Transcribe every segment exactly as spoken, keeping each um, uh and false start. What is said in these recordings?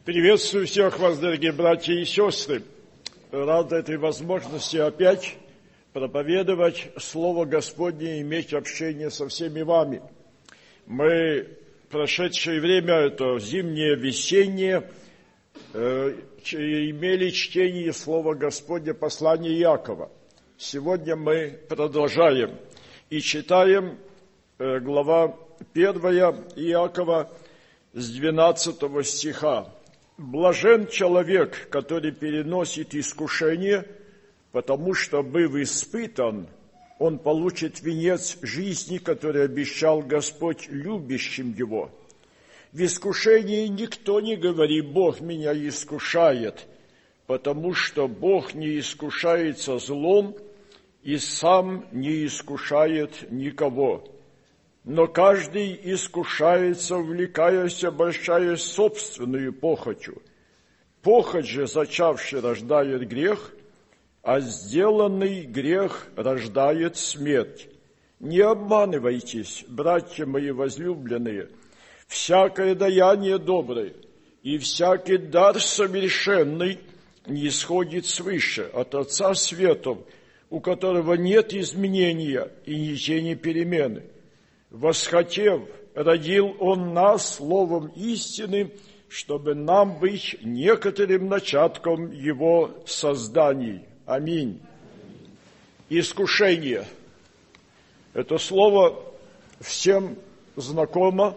Приветствую всех вас, дорогие братья и сестры. Рад этой возможности опять проповедовать Слово Господне и иметь общение со всеми вами. Мы прошедшее время, это зимнее, весеннее, э, имели чтение Слова Господня, послания Иакова. Сегодня мы продолжаем и читаем э, глава первая Иакова с двенадцатого стиха. «Блажен человек, который переносит искушение, потому что, быв испытан, он получит венец жизни, который обещал Господь любящим его. В искушении никто не говорит: Бог меня искушает, потому что Бог не искушается злом и сам не искушает никого. Но каждый искушается, увлекаясь, обольщаясь собственную похотью. Похоть же, зачавший, рождает грех, а сделанный грех рождает смерть. Не обманывайтесь, братья мои возлюбленные, всякое даяние доброе и всякий дар совершенный не исходит свыше, от Отца Светов, у которого нет изменения и ничего перемены. Восхотев, родил Он нас словом истины, чтобы нам быть некоторым начатком Его созданий. Аминь. Искушение. Это слово всем знакомо.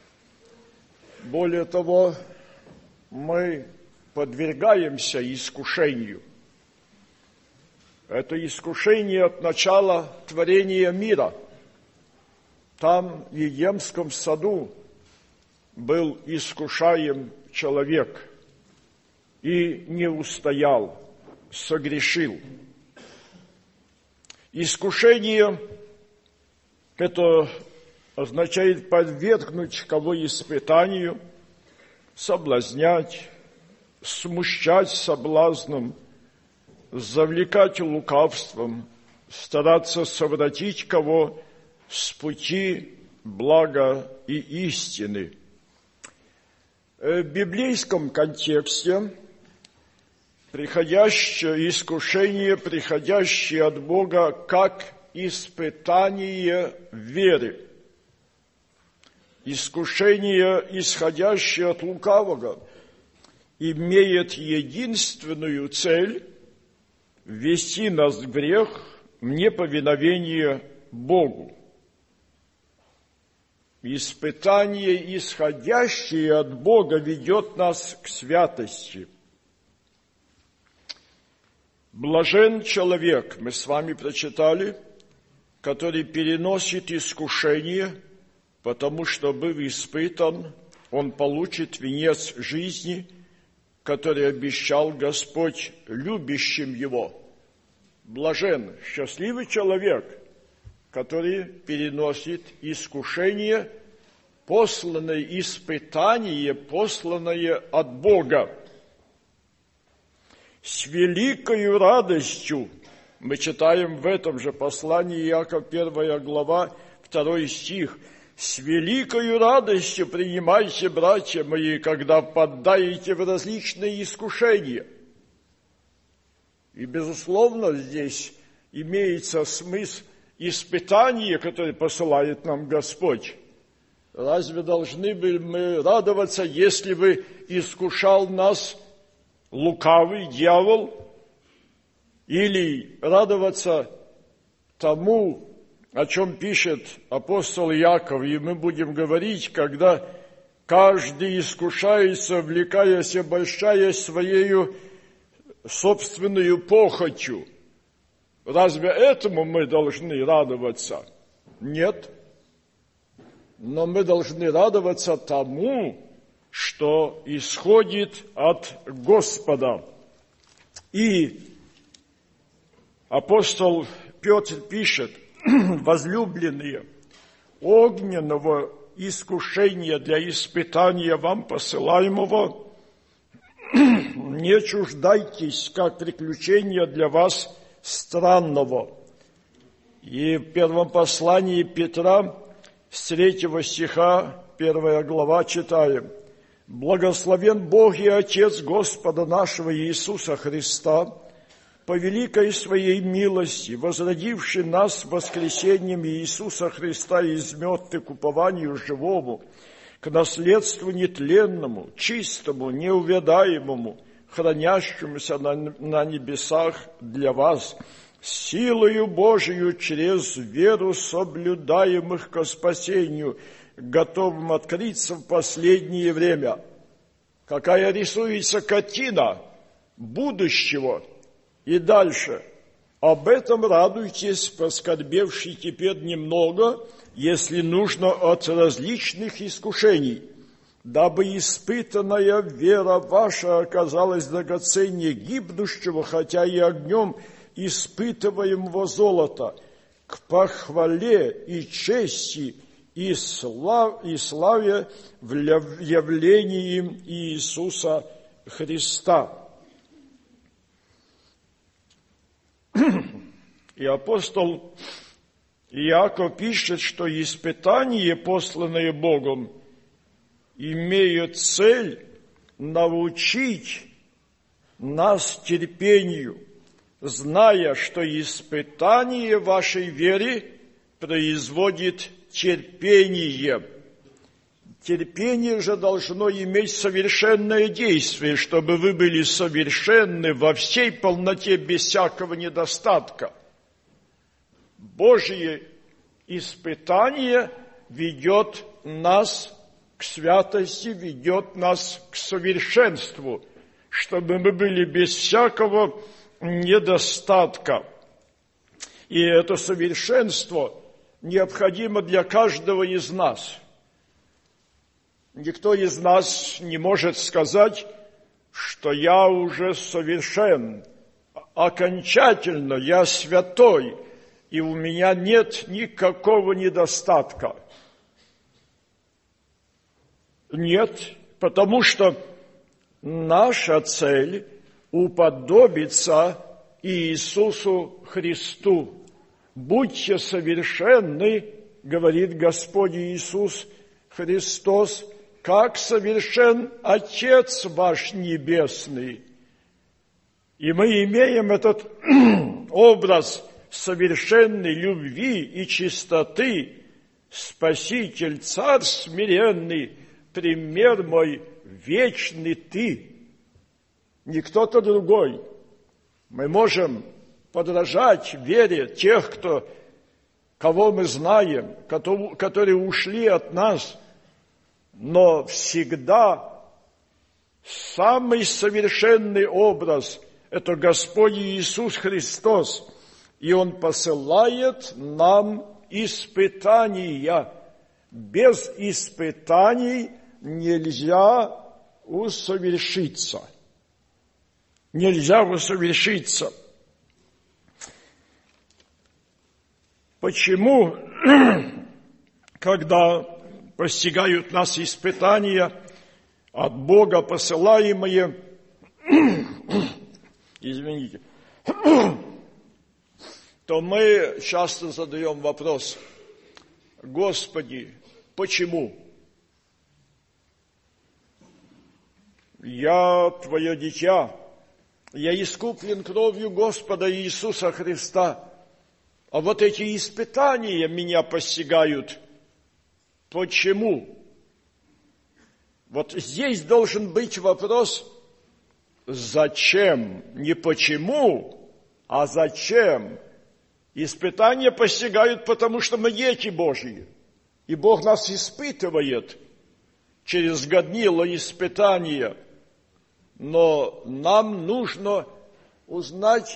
Более того, мы подвергаемся искушению. Это искушение от начала творения мира. Там, в Едемском саду, был искушаем человек и не устоял, согрешил. Искушение – это означает подвергнуть кого испытанию, соблазнять, смущать соблазном, завлекать лукавством, стараться совратить кого с пути блага и истины. В библейском контексте приходящее искушение, приходящее от Бога, как испытание веры. Искушение, исходящее от лукавого, имеет единственную цель – ввести нас в грех, в неповиновение Богу. Испытание, исходящее от Бога, ведет нас к святости. Блажен человек, мы с вами прочитали, который переносит искушение, потому что, быв испытан, он получит венец жизни, который обещал Господь любящим его. Блажен, счастливый человек, который переносит искушение, посланное испытание, посланное от Бога. С великою радостью, мы читаем в этом же послании Иакова, первая глава, второй стих, «С великою радостью принимайте, братья мои, когда поддаете в различные искушения». И, безусловно, здесь имеется смысл испытания, которые посылает нам Господь. Разве должны бы мы радоваться, если бы искушал нас лукавый дьявол, или радоваться тому, о чем пишет апостол Иаков, и мы будем говорить, когда каждый искушается, увлекаясь, обольщаясь своею собственную похотью. Разве этому мы должны радоваться? Нет. Но мы должны радоваться тому, что исходит от Господа. И апостол Петр пишет: возлюбленные, огненного искушения для испытания вам посылаемого не чуждайтесь, как приключения для вас странного. И в первом послании Петра с третьего стиха, первая глава, читаем: Благословен Бог и Отец Господа нашего Иисуса Христа, по великой Своей милости, возродивший нас воскресением Иисуса Христа из мертвых к упованию живому, к наследству нетленному, чистому, неувядаемому, хранящемуся на, на небесах для вас, силою Божию через веру соблюдаемых ко спасению, готовым открыться в последнее время. Какая рисуется картина будущего. И дальше. Об этом радуйтесь, поскорбевшие теперь немного, если нужно, от различных искушений, дабы испытанная вера ваша оказалась драгоценнее гибнущего, хотя и огнем испытываемого золота, к похвале и чести и, слав, и славе в явлении Иисуса Христа. И апостол Иаков пишет, что испытания, посланные Богом, имеют цель научить нас терпению, зная, что испытание вашей веры производит терпение. Терпение же должно иметь совершенное действие, чтобы вы были совершенны во всей полноте, без всякого недостатка. Божье испытание ведет нас к святости, ведет нас к совершенству, чтобы мы были без всякого недостатка. И это совершенство необходимо для каждого из нас. Никто из нас не может сказать, что я уже совершен, окончательно, я святой, и у меня нет никакого недостатка. Нет, потому что наша цель – уподобиться Иисусу Христу. «Будьте совершенны, – говорит Господь Иисус Христос, – как совершен Отец ваш Небесный». И мы имеем этот образ совершенной любви и чистоты. Спаситель, Царь смиренный, пример мой вечный ты, не кто-то другой. Мы можем подражать вере тех, кто, кого мы знаем, которые ушли от нас, но всегда самый совершенный образ – это Господь Иисус Христос, и Он посылает нам испытания. Без испытаний нельзя усовершиться. Нельзя усовершиться. Почему, когда постигают нас испытания от Бога посылаемые, извините, то мы часто задаем вопрос: Господи, почему? Я Твое дитя, я искуплен кровью Господа Иисуса Христа, а вот эти испытания меня постигают. Почему? Вот здесь должен быть вопрос «зачем?» Не почему, а зачем? Испытания постигают, потому что мы дети Божьи, и Бог нас испытывает через годнило испытания. Но нам нужно узнать,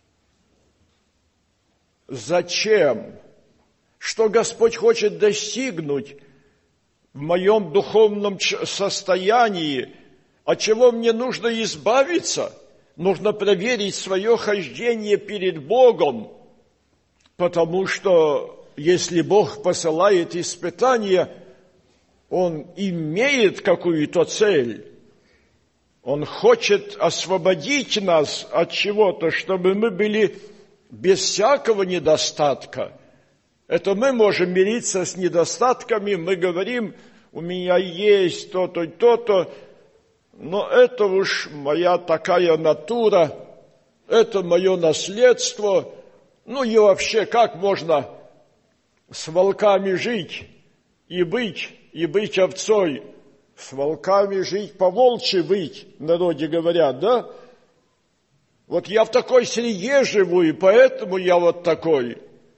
зачем, что Господь хочет достигнуть в моем духовном состоянии, от чего мне нужно избавиться. Нужно проверить свое хождение перед Богом, потому что если Бог посылает испытания, Он имеет какую-то цель. Он хочет освободить нас от чего-то, чтобы мы были без всякого недостатка. Это мы можем мириться с недостатками, мы говорим, у меня есть то-то и то-то, но это уж моя такая натура, это мое наследство. Ну и вообще, как можно с волками жить и быть, и быть овцой? С волками жить, по-волчьи выть, в народе говорят, да? Вот я в такой среде живу, и поэтому я вот такой.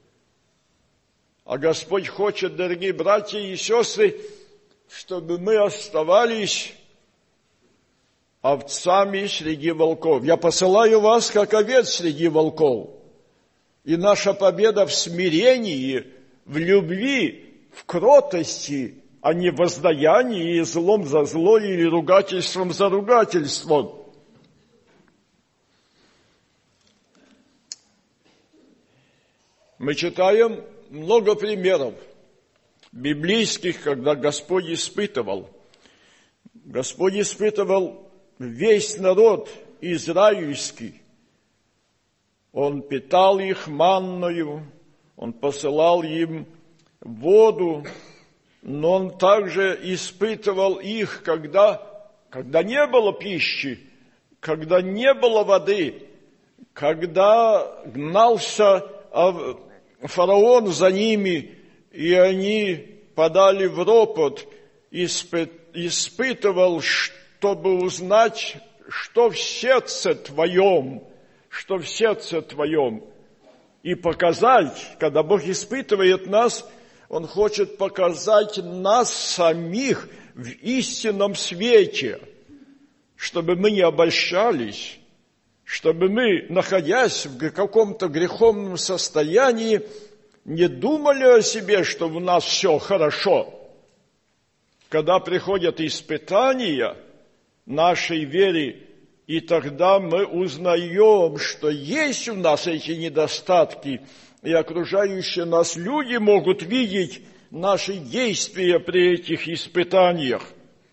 А Господь хочет, дорогие братья и сестры, чтобы мы оставались овцами среди волков. Я посылаю вас, как овец среди волков. И наша победа в смирении, в любви, в кротости, а не в воздаянии и злом за зло или ругательством за ругательством. Мы читаем много примеров библейских, когда Господь испытывал. Господь испытывал весь народ израильский. Он питал их манною, Он посылал им воду, но Он также испытывал их, когда, когда не было пищи, когда не было воды, когда гнался фараон за ними, и они подали в ропот, испытывал, чтобы узнать, что в сердце твоем, что в сердце твоем, и показать, когда Бог испытывает нас, Он хочет показать нас самих в истинном свете, чтобы мы не обольщались, чтобы мы, находясь в каком-то греховном состоянии, не думали о себе, что у нас все хорошо. Когда приходят испытания нашей веры, и тогда мы узнаем, что есть у нас эти недостатки, и окружающие нас люди могут видеть наши действия при этих испытаниях.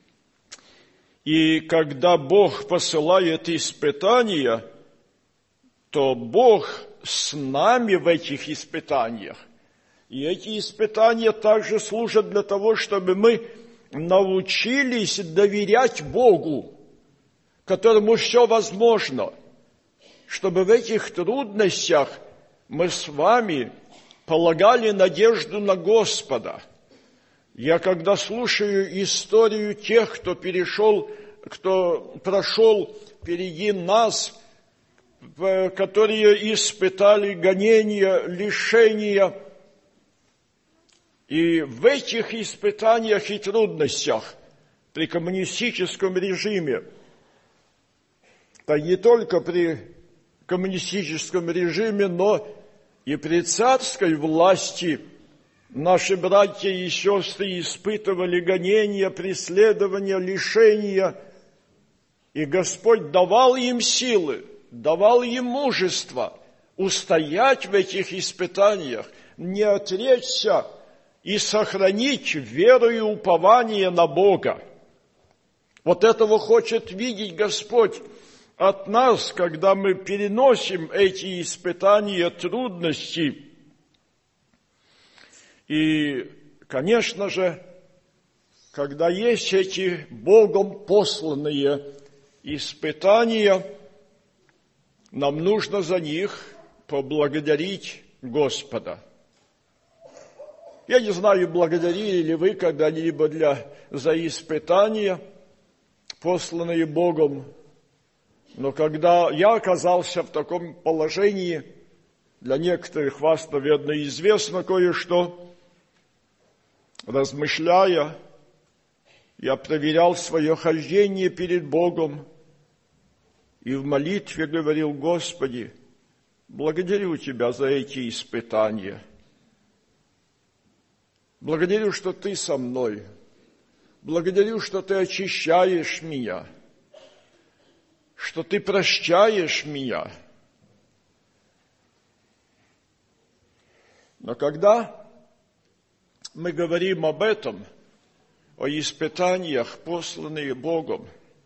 И когда Бог посылает испытания, то Бог с нами в этих испытаниях. И эти испытания также служат для того, чтобы мы научились доверять Богу, которому все возможно, чтобы в этих трудностях мы с вами полагали надежду на Господа. Я когда слушаю историю тех, кто перешел, кто прошел впереди нас, которые испытали гонения, лишения, и в этих испытаниях и трудностях при коммунистическом режиме, да не только при коммунистическом режиме, но и при царской власти наши братья и сестры испытывали гонения, преследования, лишения, и Господь давал им силы, давал им мужество устоять в этих испытаниях, не отречься и сохранить веру и упование на Бога. Вот этого хочет видеть Господь от нас, когда мы переносим эти испытания, трудности. И, конечно же, когда есть эти Богом посланные испытания, нам нужно за них поблагодарить Господа. Я не знаю, благодарили ли вы когда-либо для, за испытания, посланные Богом, но когда я оказался в таком положении, для некоторых вас, наверное, известно кое-что, размышляя, я проверял свое хождение перед Богом и в молитве говорил: Господи, благодарю Тебя за эти испытания. Благодарю, что Ты со мной. Благодарю, что Ты очищаешь меня, что Ты прощаешь меня. Но когда мы говорим об этом, о испытаниях, посланных Богом,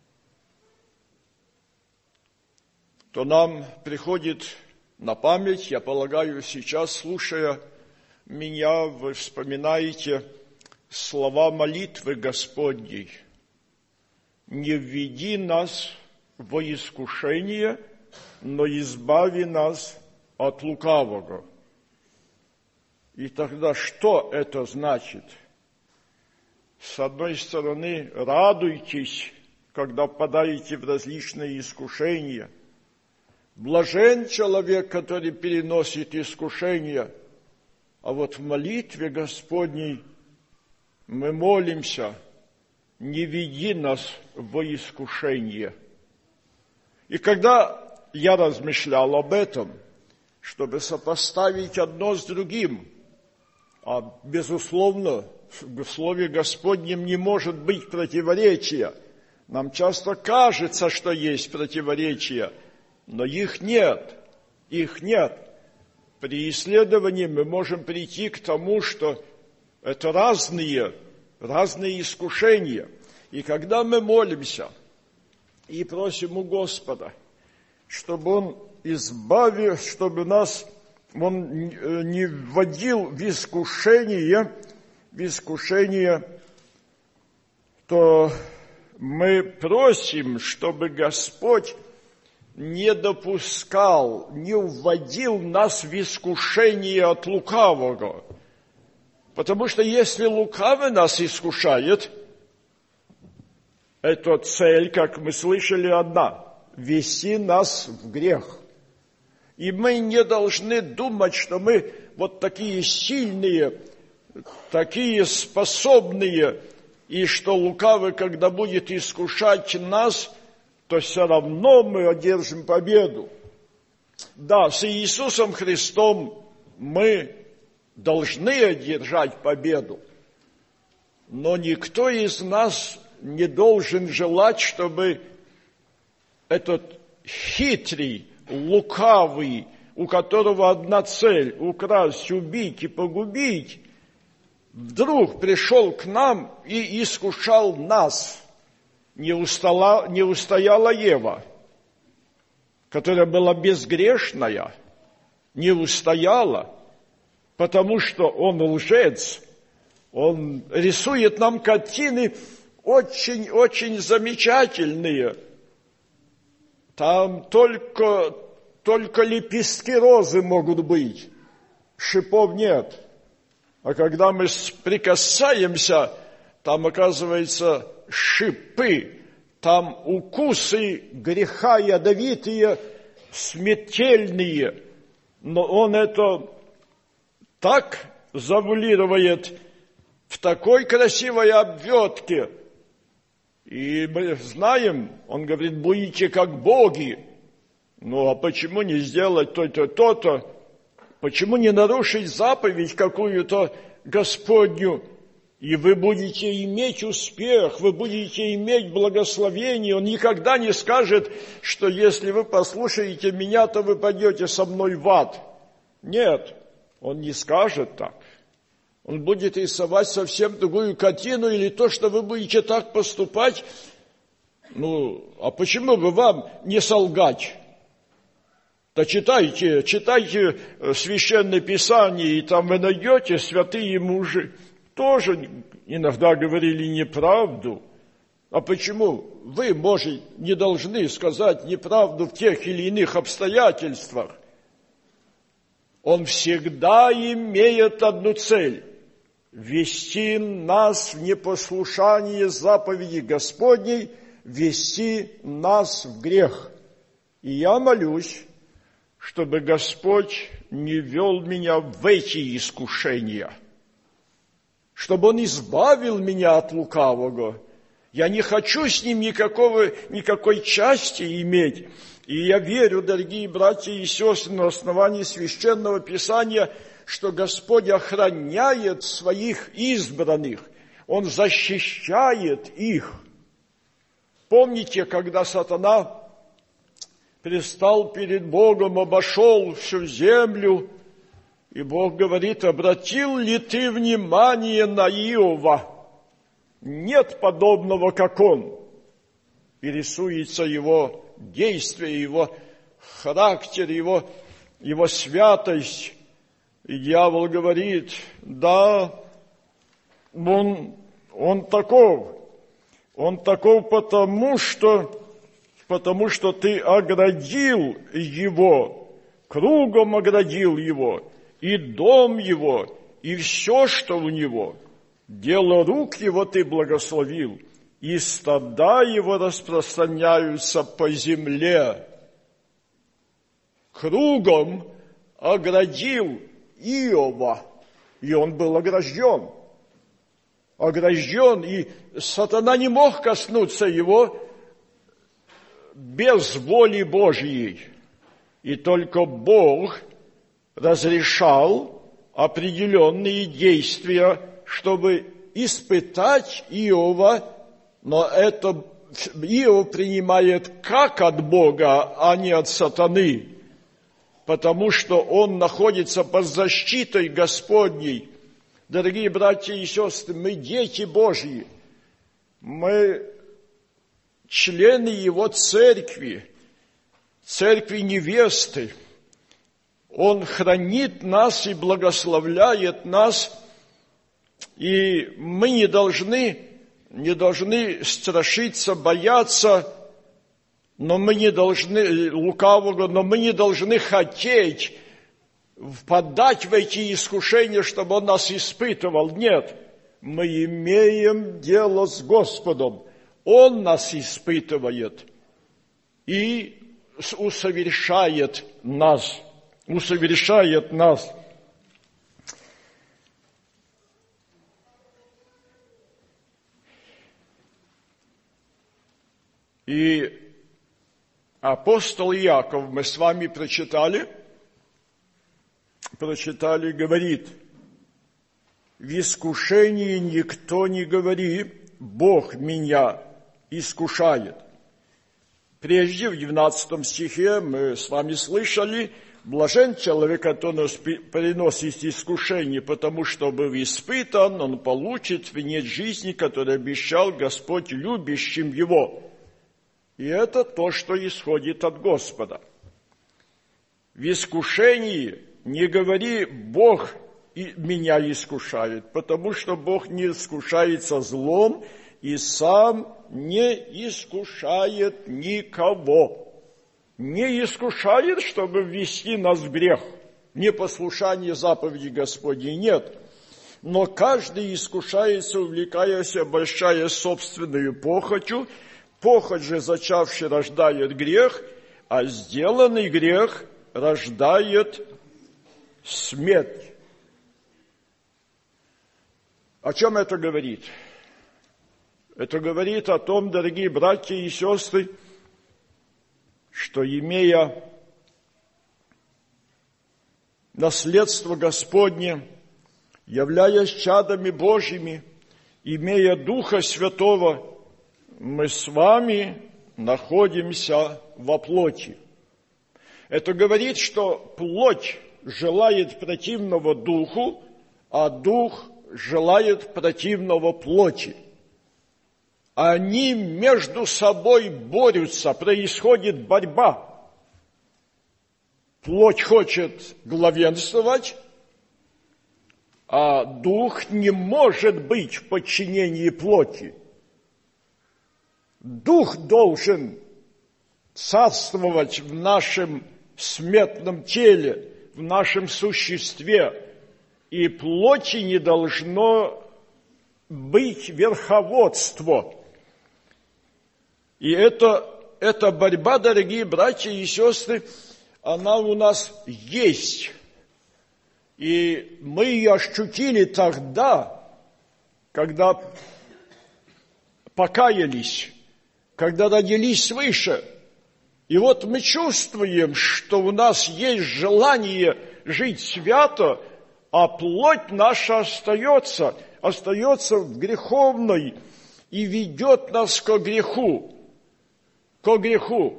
то нам приходит на память, я полагаю, сейчас, слушая меня, вы вспоминаете слова молитвы Господней: «Не введи нас во искушение, но избави нас от лукавого». И тогда что это значит? С одной стороны, радуйтесь, когда впадаете в различные искушения. Блажен человек, который переносит искушения. А вот в молитве Господней мы молимся: не веди нас во искушение. И когда я размышлял об этом, чтобы сопоставить одно с другим, а безусловно в Слове Господнем не может быть противоречия. Нам часто кажется, что есть противоречия, но их нет, их нет. При исследовании мы можем прийти к тому, что это разные, разные искушения. И когда мы молимся и просим у Господа, чтобы Он избавил, чтобы нас Он не вводил в искушение, в искушение, то мы просим, чтобы Господь не допускал, не вводил нас в искушение от лукавого. Потому что если лукавый нас искушает, эта цель, как мы слышали, одна – ввести нас в грех. И мы не должны думать, что мы вот такие сильные, такие способные, и что лукавый, когда будет искушать нас, то все равно мы одержим победу. Да, с Иисусом Христом мы должны одержать победу, но никто из нас не должен желать, чтобы этот хитрый, лукавый, у которого одна цель – украсть, убить и погубить, вдруг пришел к нам и искушал нас. Не устала, не устояла Ева, которая была безгрешная, не устояла, потому что он лжец, он рисует нам картины очень-очень замечательные. Там только, только лепестки розы могут быть, шипов нет. А когда мы прикасаемся, там, оказывается, шипы, там укусы греха ядовитые, смертельные. Но он это так завуалирует в такой красивой обвертке. И мы знаем, он говорит: будете как боги. Ну, а почему не сделать то-то, то-то? Почему не нарушить заповедь какую-то Господню? И вы будете иметь успех, вы будете иметь благословение. Он никогда не скажет, что если вы послушаете меня, то вы пойдете со мной в ад. Нет, он не скажет так. Он будет рисовать совсем другую картину, или то, что вы будете так поступать. Ну, а почему бы вам не солгать? Да читайте, читайте Священное Писание, и там вы найдете святые мужи. Тоже иногда говорили неправду. А почему вы, может, не должны сказать неправду в тех или иных обстоятельствах? Он всегда имеет одну цель – ввести нас в непослушание заповеди Господней, ввести нас в грех. И я молюсь, чтобы Господь не вел меня в эти искушения, чтобы Он избавил меня от лукавого. Я не хочу с ним никакого, никакой части иметь. И я верю, дорогие братья и сестры, на основании Священного Писания, что Господь охраняет своих избранных. Он защищает их. Помните, когда сатана предстал перед Богом, обошел всю землю, и Бог говорит: обратил ли ты внимание на Иова? Нет подобного, как он. И рисуется его действие, его характер, его, его святость. И дьявол говорит: да, он, он таков. Он таков потому, что, потому что ты оградил его, кругом оградил его, и дом его, и все, что у него. Дело рук его ты благословил, и стада его распространяются по земле. Кругом оградил Иова, и он был огражден. Огражден, и сатана не мог коснуться его без воли Божьей. И только Бог разрешал определенные действия, чтобы испытать Иова, но это Иов принимает как от Бога, а не от сатаны, потому что он находится под защитой Господней. Дорогие братья и сестры, мы дети Божьи, мы члены Его церкви, церкви невесты. Он хранит нас и благословляет нас, и мы не должны, не должны страшиться, бояться, но мы не должны, лукавого, но мы не должны хотеть впадать в эти искушения, чтобы Он нас испытывал. Нет, мы имеем дело с Господом. Он нас испытывает и усовершает нас, усовершает нас. И апостол Иаков, мы с вами прочитали, прочитали, говорит: в искушении никто не говори, Бог меня искушает. Прежде, в двенадцатом стихе, мы с вами слышали: блажен человек, который приносит искушение, потому что был испытан, он получит венец жизни, который обещал Господь любящим его. И это то, что исходит от Господа. В искушении не говори, Бог меня искушает, потому что Бог не искушается злом и сам не искушает никого. Не искушает, чтобы ввести нас в грех, непослушание заповеди Господней, нет. Но каждый искушается, увлекаясь, обольщая собственную похотью. Похоть же, зачавший, рождает грех, а сделанный грех рождает смерть. О чем это говорит? Это говорит о том, дорогие братья и сестры, что, имея наследство Господне, являясь чадами Божьими, имея Духа Святого, мы с вами находимся во плоти. Это говорит, что плоть желает противного духу, а дух желает противного плоти. Они между собой борются, происходит борьба. Плоть хочет главенствовать, а дух не может быть в подчинении плоти. Дух должен царствовать в нашем смертном теле, в нашем существе, и плоти не должно быть верховодство. И это, эта борьба, дорогие братья и сестры, она у нас есть. И мы ее ощутили тогда, когда покаялись, когда родились свыше. И вот мы чувствуем, что у нас есть желание жить свято, а плоть наша остается, остается греховной и ведет нас ко греху, ко греху.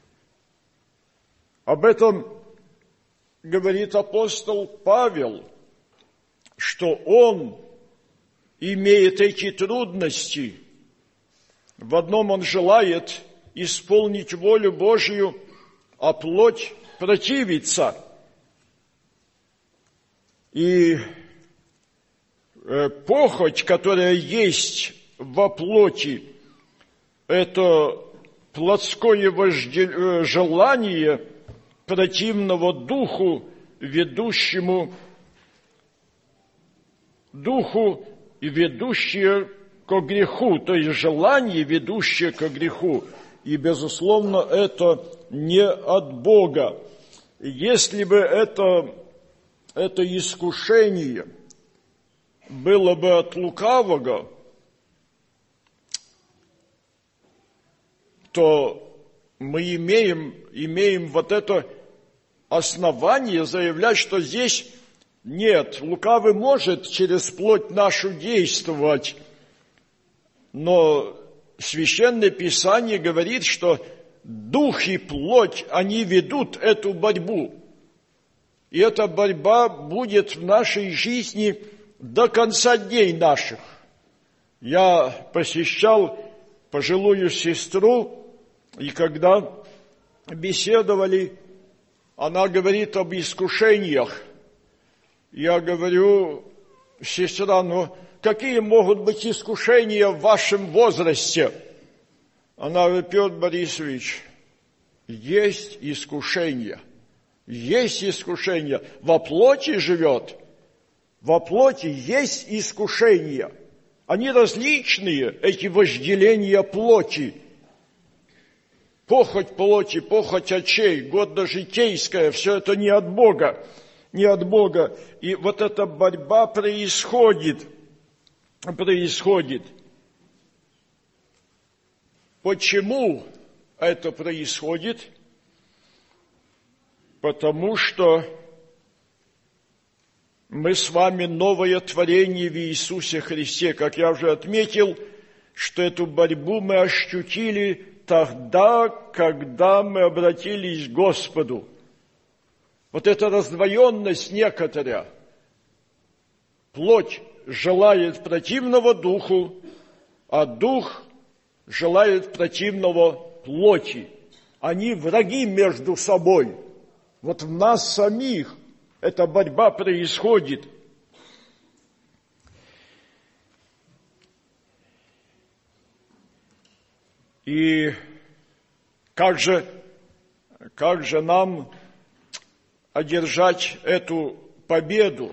Об этом говорит апостол Павел, что он имеет эти трудности. В одном он желает исполнить волю Божию, а плоть противится. И похоть, которая есть во плоти, это плотское вожделение, желание противного духу, ведущему духу и ведущее ко греху, то есть желание, ведущее ко греху. И, безусловно, это не от Бога. Если бы это, это искушение было бы от лукавого, то мы имеем, имеем вот это основание заявлять, что здесь нет, лукавый может через плоть нашу действовать, но Священное Писание говорит, что дух и плоть, они ведут эту борьбу. И эта борьба будет в нашей жизни до конца дней наших. Я посещал пожилую сестру, и когда беседовали, она говорит об искушениях. Я говорю: сестра, ну какие могут быть искушения в вашем возрасте? Она говорит: Петр Борисович, есть искушения, есть искушения. Во плоти живет, во плоти есть искушения. Они различные, эти вожделения плоти. Похоть плоти, похоть очей, годно-житейская, все это не от Бога, не от Бога. И вот эта борьба происходит, происходит. Почему это происходит? Потому что мы с вами новое творение в Иисусе Христе. Как я уже отметил, что эту борьбу мы ощутили тогда, когда мы обратились к Господу. Вот эта раздвоенность некоторая. Плоть желает противного духу, а дух желает противного плоти. Они враги между собой. Вот в нас самих эта борьба происходит. И как же, как же нам одержать эту победу?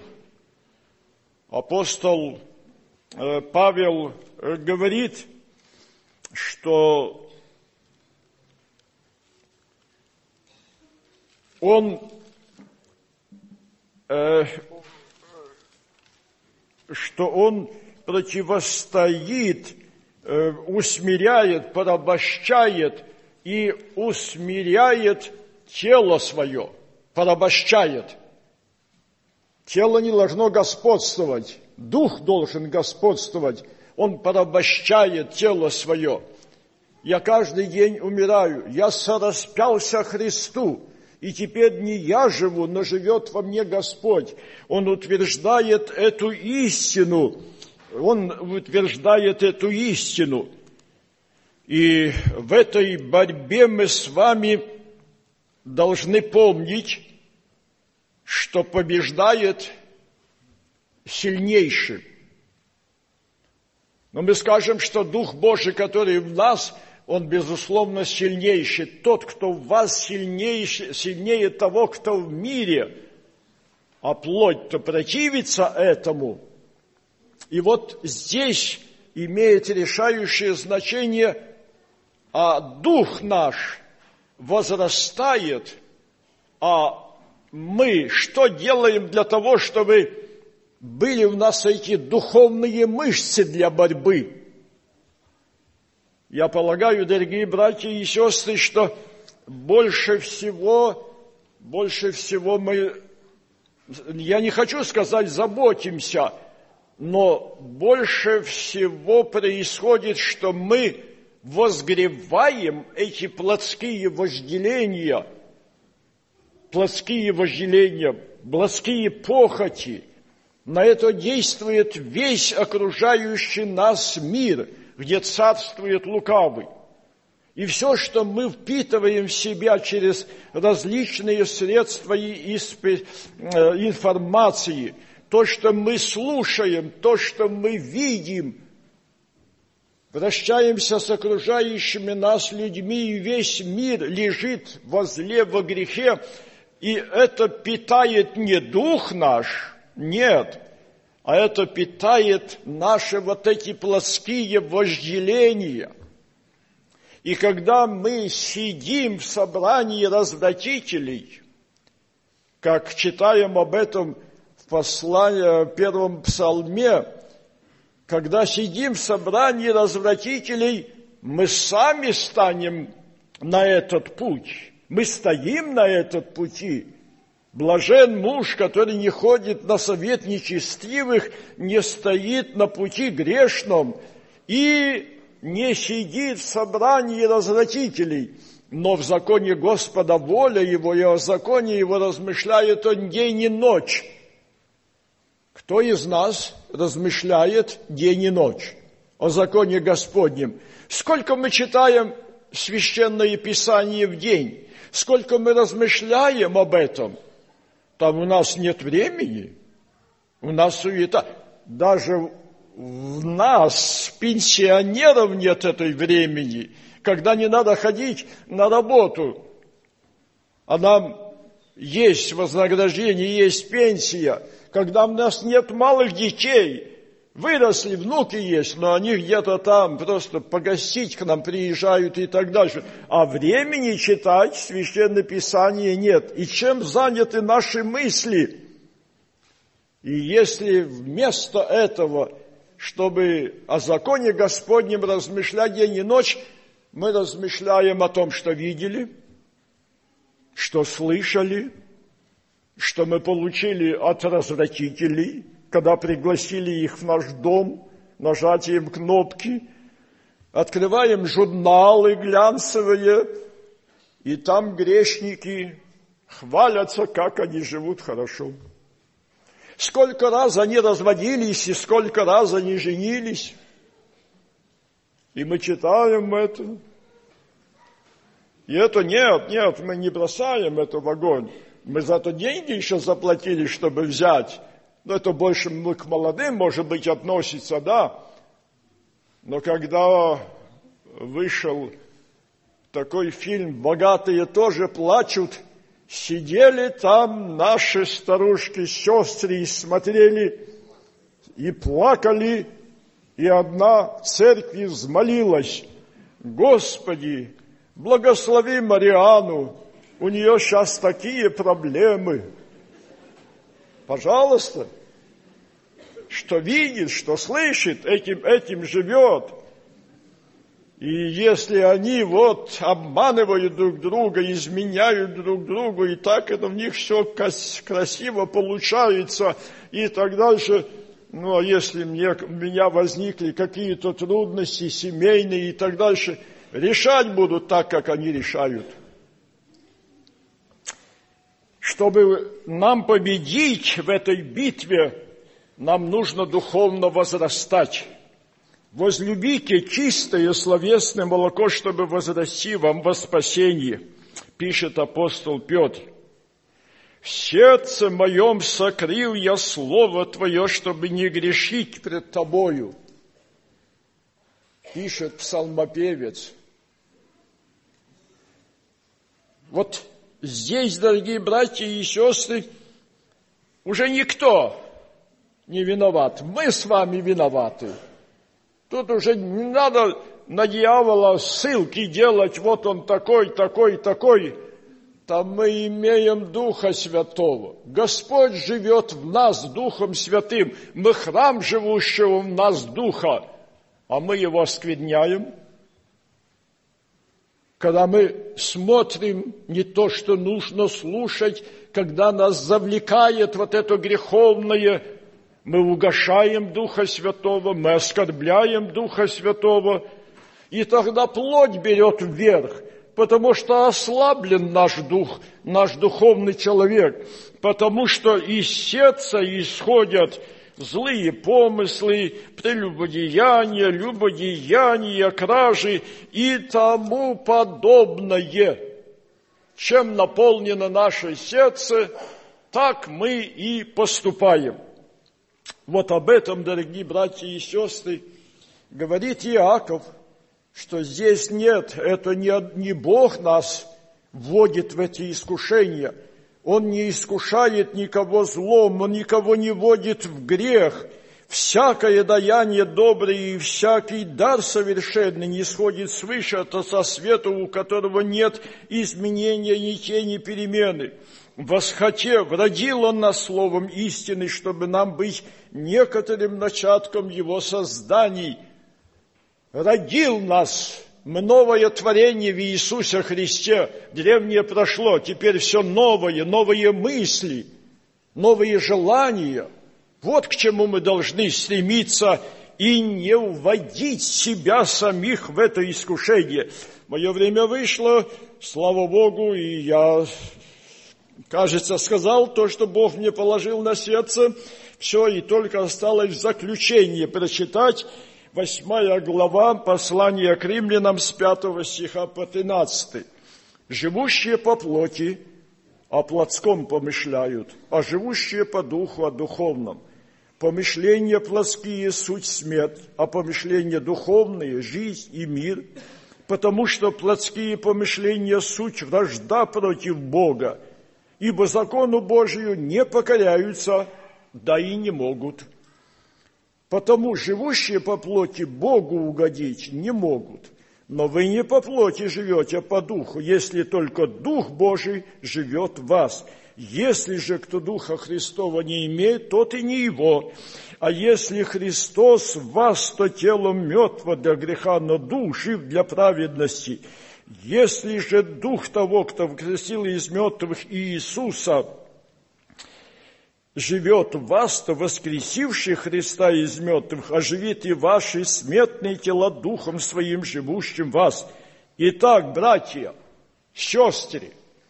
Апостол Павел говорит, что он, э, что он противостоит, э, усмиряет, порабощает и усмиряет тело свое, порабощает. Тело не должно господствовать, дух должен господствовать. Он порабощает тело свое. Я каждый день умираю, я сораспялся Христу, и теперь не я живу, но живет во мне Господь. Он утверждает эту истину, Он утверждает эту истину. И в этой борьбе мы с вами должны помнить, что побеждает сильнейший. Но мы скажем, что Дух Божий, который в нас, Он, безусловно, сильнейший. Тот, кто в вас сильнейший, сильнее того, кто в мире, а плоть-то противится этому. И вот здесь имеет решающее значение, а Дух наш возрастает, а мы что делаем для того, чтобы были у нас эти духовные мышцы для борьбы? Я полагаю, дорогие братья и сестры, что больше всего, больше всего мы, я не хочу сказать заботимся, но больше всего происходит, что мы возгреваем эти плотские вожделения, плотские вожделения, плотские похоти. На это действует весь окружающий нас мир, где царствует лукавый. И все, что мы впитываем в себя через различные средства информации, то, что мы слушаем, то, что мы видим, вращаемся с окружающими нас людьми, и весь мир лежит возле во грехе, и это питает не дух наш, нет, а это питает наши вот эти плотские вожделения. И когда мы сидим в собрании развратителей, как читаем об этом в послании, в первом псалме, когда сидим в собрании развратителей, мы сами станем на этот путь. Мы стоим на этот пути. Блажен муж, который не ходит на совет нечестивых, не стоит на пути грешном и не сидит в собрании развратителей, но в законе Господа воля его, и о законе его размышляет он день и ночь. Кто из нас размышляет день и ночь о законе Господнем? Сколько мы читаем Священное Писание в день? Сколько мы размышляем об этом? Там у нас нет времени, у нас суета. Даже в нас, пенсионеров, нет этой времени, когда не надо ходить на работу, а нам есть вознаграждение, есть пенсия, когда у нас нет малых детей, выросли, внуки есть, но они где-то там просто погостить к нам приезжают и так дальше. А времени читать Священное Писание нет. И чем заняты наши мысли? И если вместо этого, чтобы о законе Господнем размышлять день и ночь, мы размышляем о том, что видели, что слышали, что мы получили от развратителей, когда пригласили их в наш дом нажатием кнопки, открываем журналы глянцевые, и там грешники хвалятся, как они живут хорошо. Сколько раз они разводились, и сколько раз они женились. И мы читаем это. И это нет, нет, мы не бросаем это в огонь. Мы зато деньги еще заплатили, чтобы взять. Но это больше мы к молодым, может быть, относится, да. Но когда вышел такой фильм «Богатые тоже плачут», сидели там наши старушки, сестры, и смотрели, и плакали, и одна в церкви взмолилась: «Господи, благослови Мариану, у нее сейчас такие проблемы». Пожалуйста, что видит, что слышит, этим, этим живет. И если они вот обманывают друг друга, изменяют друг другу, и так это у них все красиво получается, и так дальше, ну, а если мне, у меня возникли какие-то трудности семейные и так дальше, решать будут так, как они решают. Чтобы нам победить в этой битве, нам нужно духовно возрастать. Возлюбите чистое словесное молоко, чтобы возрасти вам во спасение, пишет апостол Петр. В сердце моем сокрыл я слово Твое, чтобы не грешить пред Тобою, пишет псалмопевец. Вот здесь, дорогие братья и сестры, уже никто не виноват. Мы с вами виноваты. Тут уже не надо на дьявола ссылки делать, вот он такой, такой, такой. Там мы имеем Духа Святого. Господь живет в нас Духом Святым. Мы храм живущего в нас Духа, а мы его оскверняем. Когда мы смотрим не то, что нужно слушать, когда нас завлекает вот это греховное, мы угошаем Духа Святого, мы оскорбляем Духа Святого, и тогда плоть берет вверх, потому что ослаблен наш дух, наш духовный человек, потому что из сердца исходят злые помыслы, прелюбодеяния, любодеяния, кражи и тому подобное. Чем наполнено наше сердце, так мы и поступаем. Вот об этом, дорогие братья и сестры, говорит Иаков, что здесь нет, это не, не Бог нас вводит в эти искушения. Он не искушает никого злом, Он никого не вводит в грех. Всякое даяние доброе и всякий дар совершенный не сходит свыше от Отца света, у которого нет изменения, ни тени перемены. Восхотев, родил Он нас словом истины, чтобы нам быть некоторым начатком Его созданий. Родил нас, новое творение в Иисусе Христе. Древнее прошло, теперь все новое, новые мысли, новые желания. Вот к чему мы должны стремиться и не уводить себя самих в это искушение. Мое время вышло, слава Богу, и я, кажется, сказал то, что Бог мне положил на сердце. Все, и только осталось в заключение прочитать восьмая глава послания к римлянам с пятого стиха по тринадцатый. «Живущие по плоти о плотском помышляют, а живущие по духу о духовном. Помышления плотские – суть смерть, а помышления духовные – жизнь и мир, потому что плотские помышления – суть вражда против Бога, ибо закону Божию не покоряются, да и не могут. Потому живущие по плоти Богу угодить не могут. Но вы не по плоти живете, а по духу, если только Дух Божий живет в вас. Если же кто Духа Христова не имеет, тот и не его. А если Христос в вас, то тело мертво для греха, но Дух жив для праведности. Если же Дух того, кто воскресил из мертвых Иисуса, живет в вас, то воскресивший Христа из мертвых оживит и ваши смертные тела Духом Своим, живущим в вас. Итак, братья, сестры,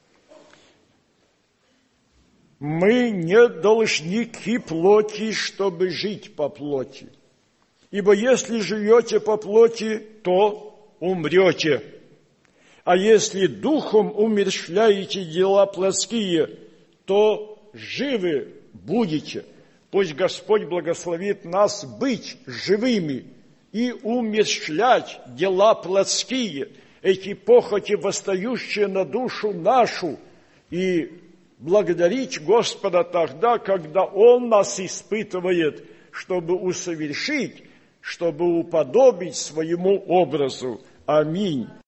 мы не должники плоти, чтобы жить по плоти. Ибо если живете по плоти, то умрете. А если духом умерщвляете дела плотские, то живы будете. Пусть Господь благословит нас быть живыми и умерщвлять дела плотские, эти похоти, восстающие на душу нашу, и благодарить Господа тогда, когда Он нас испытывает, чтобы усовершить, чтобы уподобить своему образу. Аминь.